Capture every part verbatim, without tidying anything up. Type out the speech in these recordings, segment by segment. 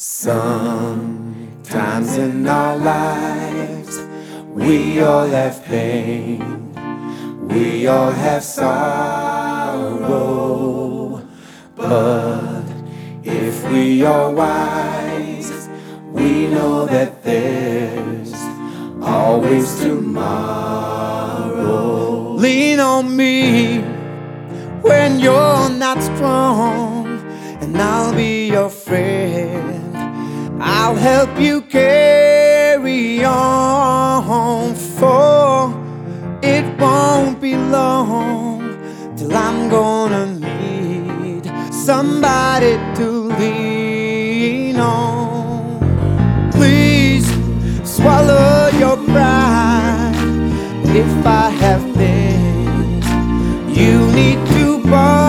Sometimes in our lives, we all have pain, we all have sorrow. But if we are wise, we know that there's always tomorrow. Lean on me when you're not strong, and I'll be your friend. I'll help you carry on, for it won't be long till I'm gonna need somebody to lean on. Please swallow your pride if I have things you need to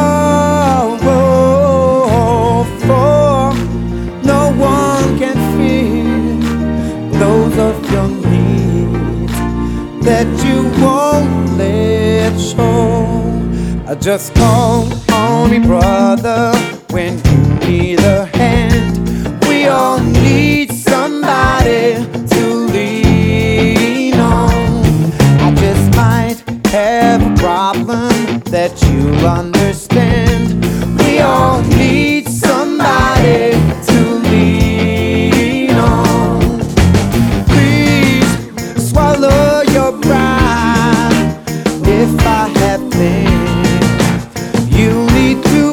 borrow, for no one can feel those of your needs that you won't let show. Just call on me, brother, when you need a hand. We all need somebody to lean on. I just might have a problem that you'll understand. We all need somebody to lean on. Please swallow your pride if I have things you need to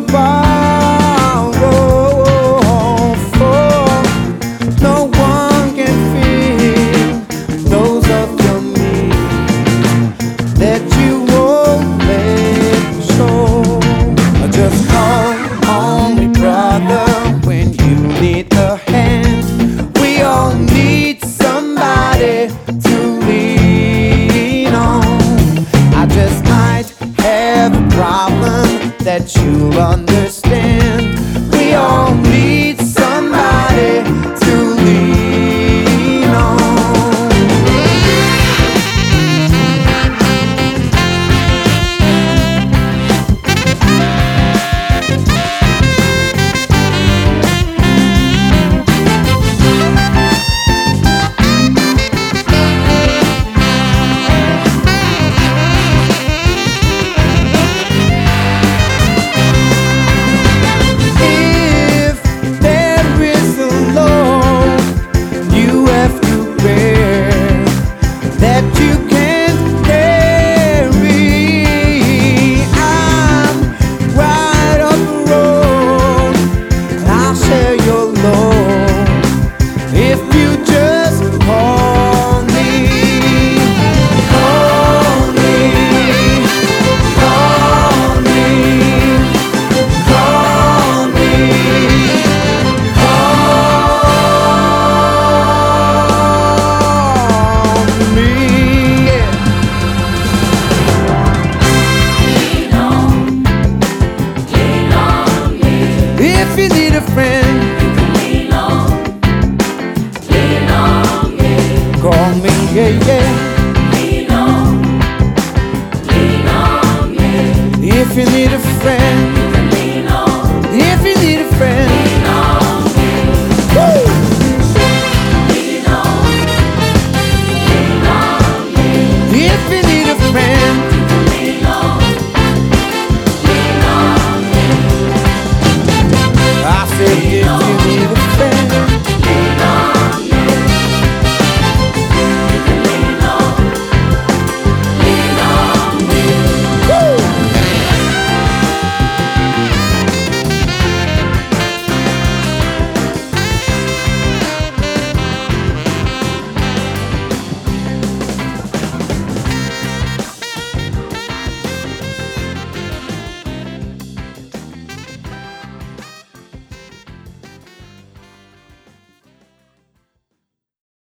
borrow, for no one can feel those of your needs that you won't let show. Just call on me, brother, when you need a hand. We all need somebody to lean on. I just might have a problem that you'll understand. We all need somebody to lean on. If you need a friend, you can lean on, lean on me. call me, yeah, yeah.